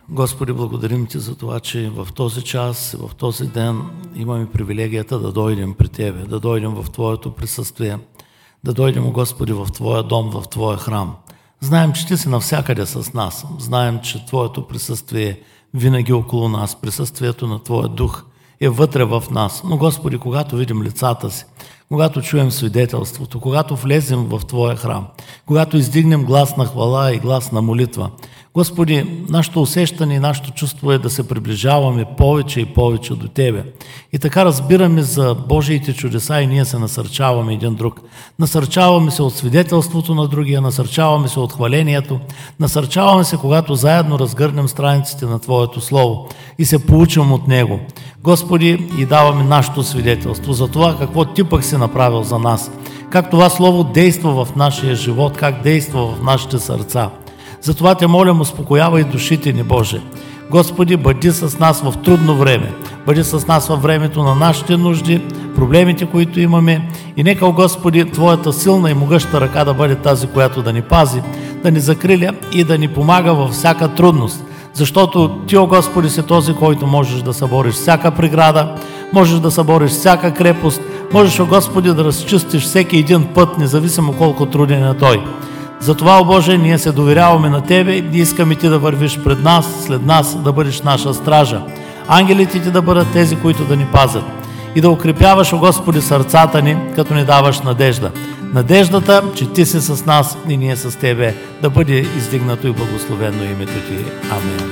Господи, благодарим Ти за това, че в този час, в този ден имаме привилегията да дойдем при Тебе, да дойдем в Твоето присъствие, да дойдем, Господи, в Твоя дом, в Твоя храм. Знаем, че Ти си навсякъде с нас. Знаем, че Твоето присъствие е винаги около нас. Присъствието на Твоя дух е вътре в нас. Но, Господи, когато видим лицата си, когато чуем свидетелството, когато влезем в Твоя храм, когато издигнем глас на хвала и глас на молитва, Господи, нашето усещане и нашето чувство е да се приближаваме повече и повече до Тебе. И така разбираме за Божиите чудеса и ние се насърчаваме един друг. Насърчаваме се от свидетелството на другия, насърчаваме се от хвалението, насърчаваме се, когато заедно разгърнем страниците на Твоето Слово и се получим от него. Господи, и даваме нашето свидетелство за това какво Ти пък си направил за нас. Как това Слово действа в нашия живот, как действа в нашите сърца. Затова Те молим, успокоявай душите ни, Боже. Господи, бъди с нас в трудно време. Бъди с нас във времето на нашите нужди, проблемите, които имаме. И нека, Господи, Твоята силна и могъща ръка да бъде тази, която да ни пази, да ни закриля и да ни помага във всяка трудност. Защото Ти, о Господи, си този, който можеш да събориш всяка преграда, можеш да събориш всяка крепост, можеш, о Господи, да разчистиш всеки един път, независимо колко труден е той. Затова, о Боже, ние се доверяваме на Тебе и искаме Ти да вървиш пред нас, след нас, да бъдеш наша стража. Ангелите Ти да бъдат тези, които да ни пазят. И да укрепяваш, о Господи, сърцата ни, като ни даваш надежда. Надеждата, че Ти си с нас и ние с Тебе, да бъде издигнато и благословено името Ти. Амин.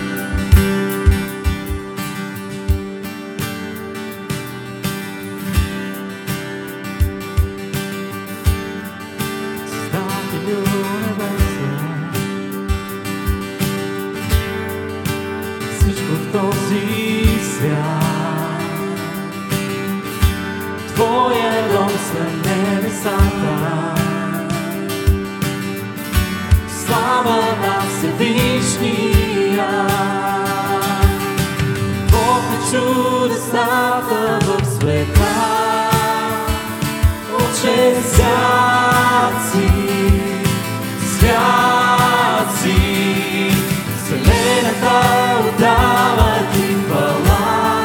Твоя дом са небесата, слава на Всевишния. Бог на чудесата в света, Отче свят си, свят си, вселената отдава Ти хвала.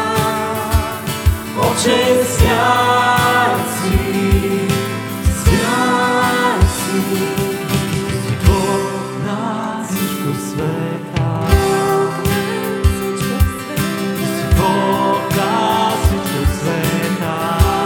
Отче свят си, свят си, си Бог на всичко света. Си Бог на всичко света.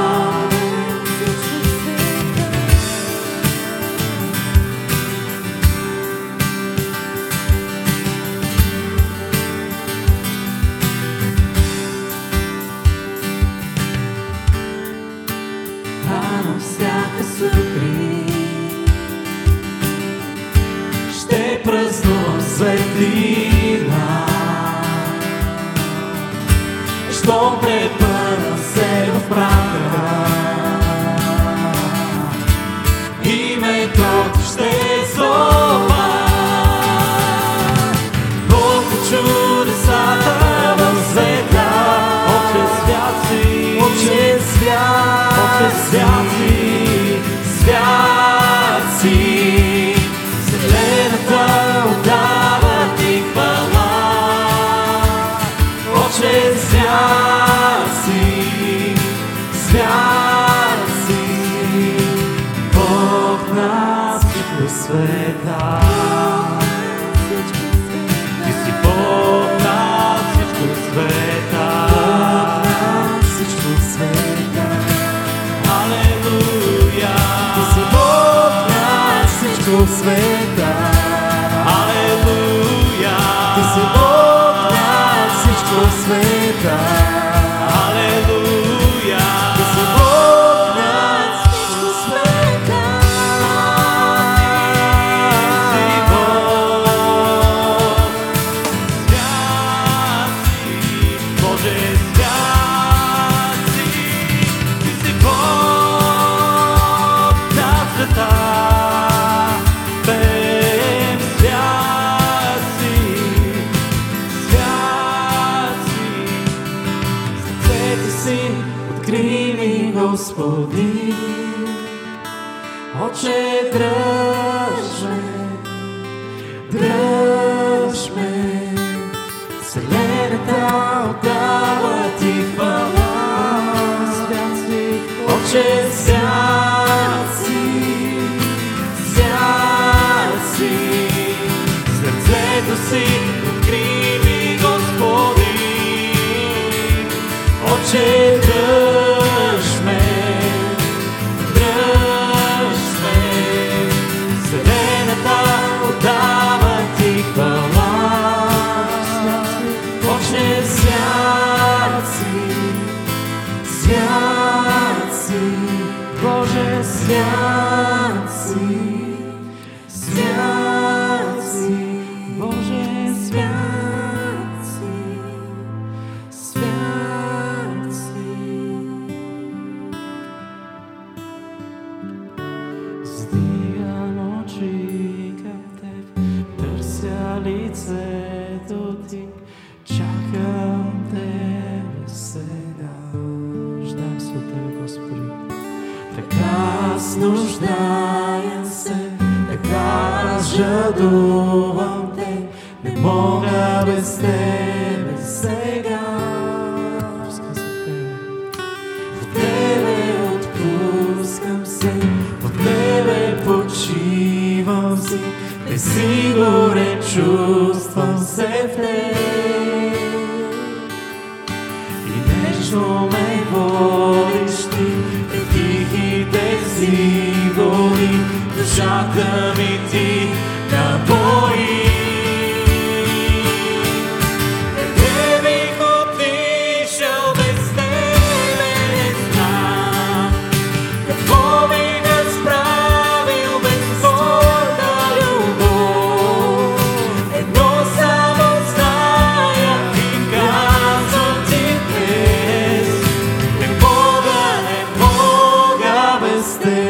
На всяка сутрин ще празнувам светлина, щом препъна се в праха, името Ти ще зова. Бог на чудесата в света, Отче свят си, Отче свят, Отче свят си, свят си, вселената отдава Ти хвала. Отче свят си, свят си, Бог на всичко света. Ти си Бог на всичко света. Алелуя! Ти си Бог на всичко света. Алелуя! Ти си Бог на всичко света. Алелуя! Ти си Бог на всичко света. Ти си Бог, свят си, Боже, свят си. Ти си Бог на света. Бем, свят си, свят си. Сърцето си откри ми, Господи. Отче, дръж ме, дръж ме. Вселената отдава ти хвала. Свят си, Отче, свят си, свят си. Сърцето си откри ми, Господи. Отче, дръж ме, дръж ме. Вселената отдава ти хвала. Отче, свят си, свят си, Боже, свят си, свят си, Боже, свят си, свят си. Вздигам очи към Теб, търся лицето Ти, чакам Тебе сега. Ждам се от Тебе, Господи. Така аз нуждая се, така аз жадувам Те, не мога без Тебе сега. В Тебе отпускам се, в Тебе почивам си, несигурен чувствам се в Теб. И нещо ме водиш Ти, в тихите си води, душата ми Ти напои. Къде бих отишъл без Тебе, не знам. Какво бих справил без Твоята любов. Едно само зная и казвам Ти днес, не мога без Теб.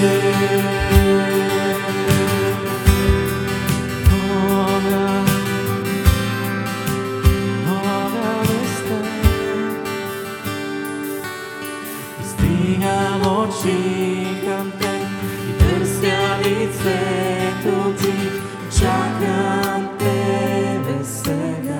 Издигам очи към Теб и търся лицето Ти, чакам Тебе сега.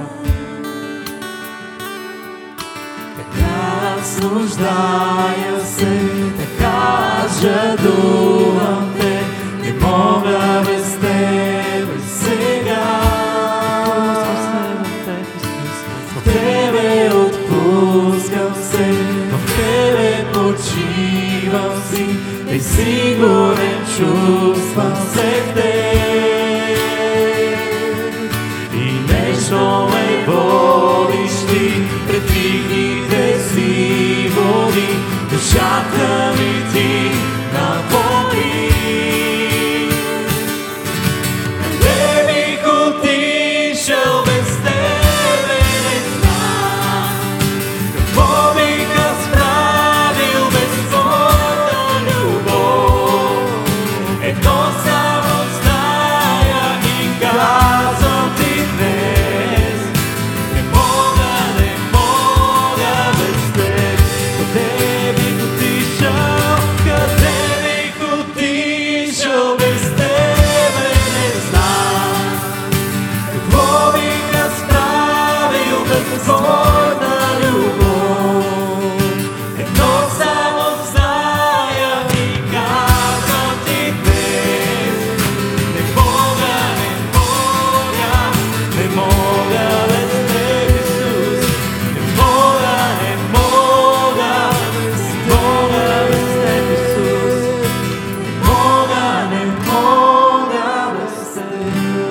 Така аз нуждая се, така жадувам Те, не мога без Тебе сега. В Тебе отпускам се, в Тебе почивам си, несигурен чувствам се в Теб. И нещо ме водиш Ти, пред тихите си води, душата ми Ти напои. Къде бих отишъл без Тебе, не знам. Какво бих справил без Твоята любов. Едно само зная и казвам Ти днес, не мога без Теб. Къде бих отишъл, къде бих отишъл без Тебе, не знам. Какво бих справил без Твоята любов. Едно само зная и казвам Ти днес, не мога без Теб, Исус. Не мога без Теб, Исус. Не мога без Теб.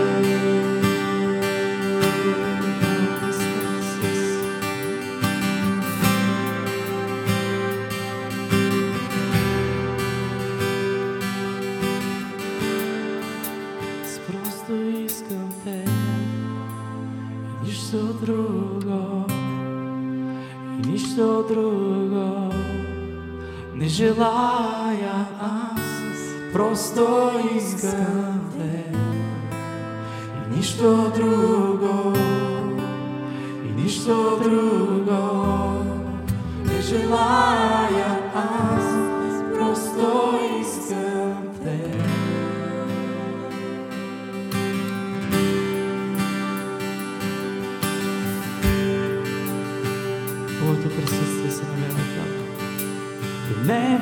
Аз просто искам Те и нищо друго, и нищо друго не желая аз. Просто искам Те и нищо друго, и нищо друго не желая аз. Просто искам Те.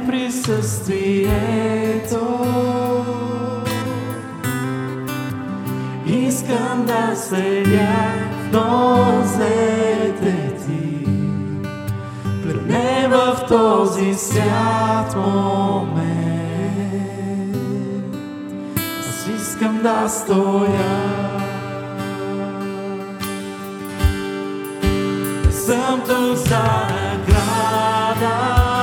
присъствието. Искам да седя в нозете ти, пред не в този свят момент. Аз искам да стоя. Не съм тук за награда,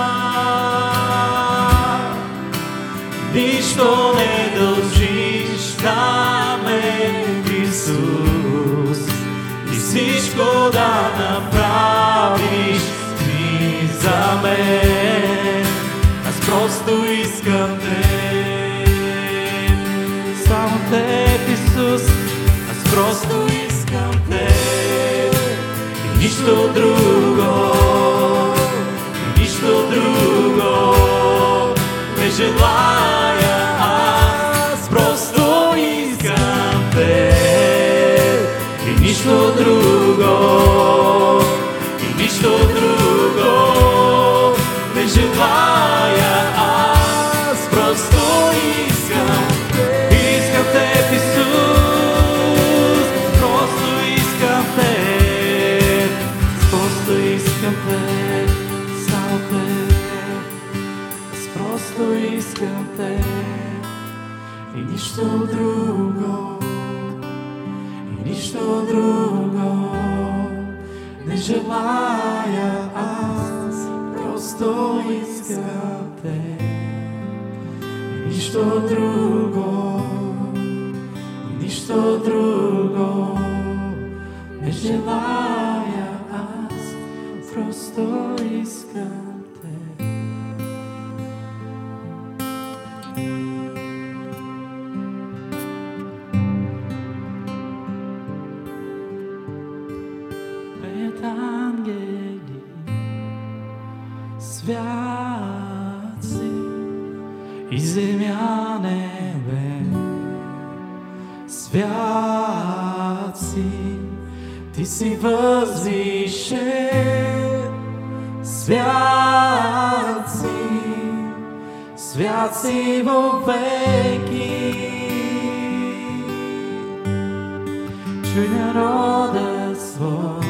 нищо не дължиш на мен, Исус, и всичко да направиш ти за мен. Аз просто искам те, само теб, Исус. Аз просто искам те и нищо друго, и нищо друго не желая. Аз просто искам те и нищо друго, и нищо друго не желая. Аз просто искам те, Исус, просто искам те, просто искам те, само те. Аз просто искам те и нищо друго, и нищо друго не желая. Аз просто искам те и нищо друго, и нищо друго не желая. Аз просто искам те. Пред ангели, святци и земя, небе, святци, ти си възвишен. Святци, святци вовеки. Чуй народа свой,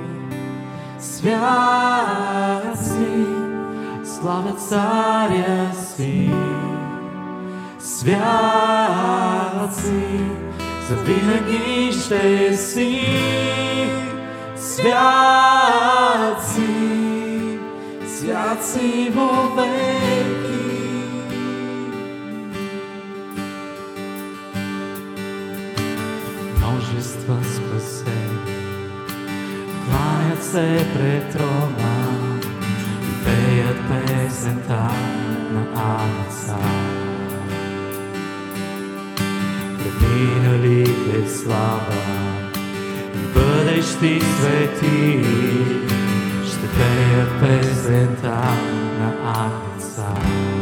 святци, славят царя си. Святци, завинаги ще си. Святци, святци вовеки. Множества спасени кланят се пред трона и пеят песента на Агнеца. Преминалите в слава и бъдещи свети ще пеят песента на Агнеца.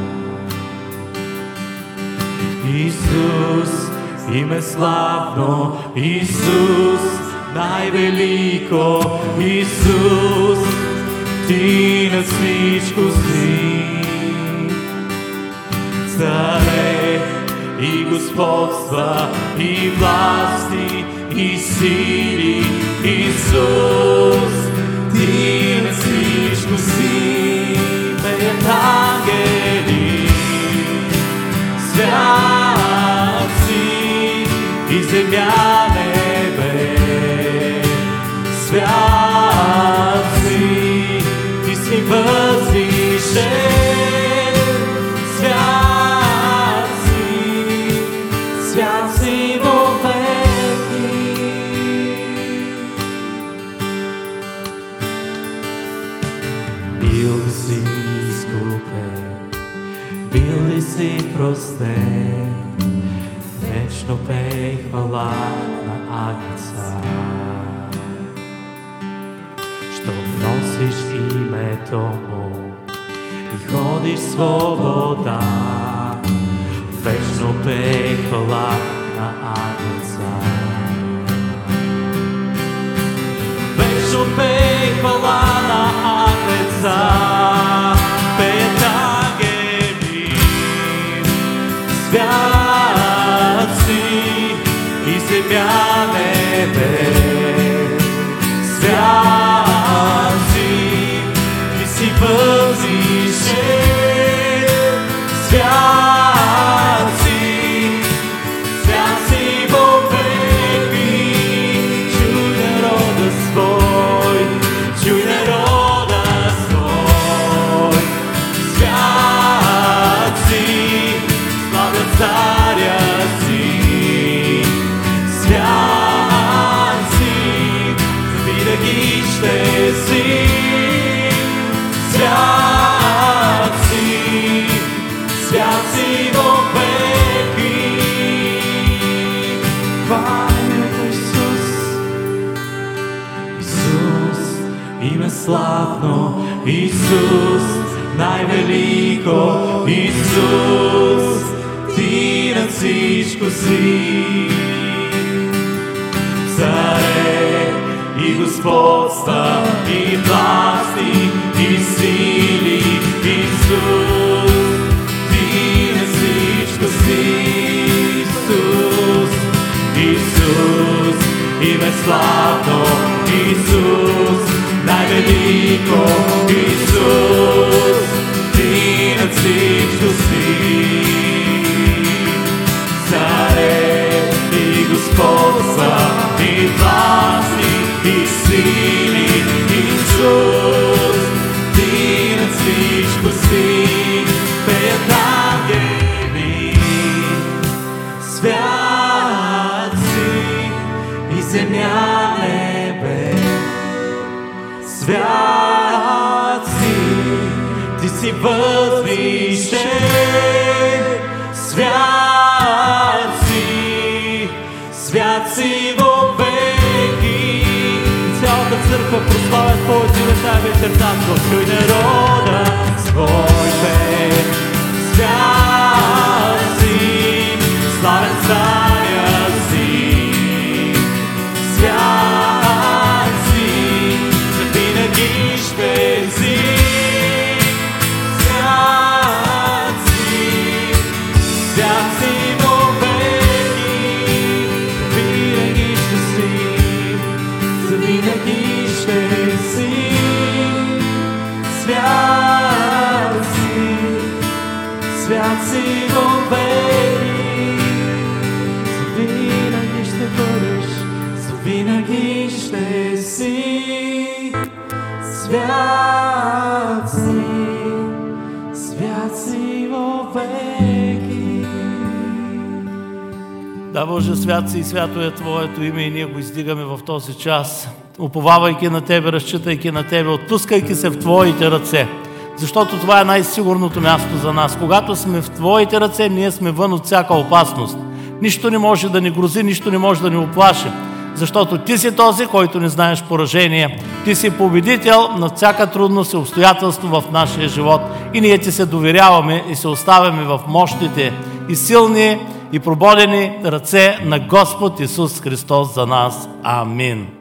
Исус, име славно, Исус, най-велико, Исус, ти на всичко си. Царе и господства, и власти, и сили, Исус, ти на всичко си. Пеят ангели, святци и земя, небе, святци, ти си възвишен. Святци, святци вовеки. Бил ли си изкупен, бил ли си простен, вечно пей хвала на Агнеца. Що носиш името му и ходиш свобода, вечно пей хвала на Агнеца. Вечно пей хвала на Агнеца. Пеят ангели, небе. Свят си, ти си възвишен. Свят си вовеки. Чуй народа свой, чуй народа свой. Свят си, славя царя си. Свят си, завинаги ще си. Свят си вовеки. Хвалимето Исус, Исус, име славно, Исус, най-велико, Исус, ти над всичко си. Царе и господства, и власти, и сили, Исус, ти над всичко си. Исус, Исус, име славно, Исус, най-велико, Исус, ти над всичко си. Царе и господства, и власти, и сили, Исус, ти над всичко си. Пеят ангели, свят си, и земя небе. Свят си, ти си възвишен. Свят си вовеки. Цялата църква прославя Твоето име тази вечер. Чуй народа свой пее. Свят си, славен царя си. Свят си, завинаги ще си. Свят си вовеки. Винаги ще си, завинаги ще си. Свят си вовеки. Завинаги ще бъдеш, завинаги ще си. Свят си вовеки. Да, Боже, свят си и свято е Твоето име и ние го издигаме в този час, уповавайки на Тебе, разчитайки на Тебе, отпускайки се в Твоите ръце. Защото това е най-сигурното място за нас. Когато сме в Твоите ръце, ние сме вън от всяка опасност. Нищо не може да ни грози, нищо не може да ни оплаши. Защото Ти си този, който не знаеш поражение. Ти си победител на всяка трудност и обстоятелство в нашия живот. И ние Ти се доверяваме и се оставяме в мощните и силни и прободени ръце на Господ Исус Христос за нас. Амин.